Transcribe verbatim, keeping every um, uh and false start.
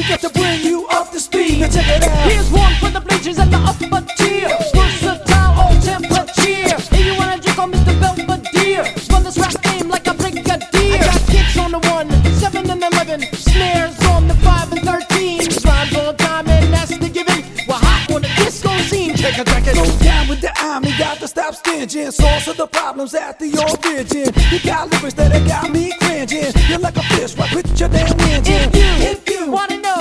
we got to bring you up to speed. Now check it out. Here's one for the bleachers and the upper tier. Versatile, all temper cheer. If you wanna drink on Mister Belvedere, run this rap game like a brigadier. I got kicks on the one, seven and eleven, snares on the five and thirteen. Rhymes on time and that's the given. We're hot on the disco scene. Check it, check it. Go down with the army, got to stop stinging. Source of the problems at the origin. You got lyrics that got me cringing. You're like a fish, right with your damn engine.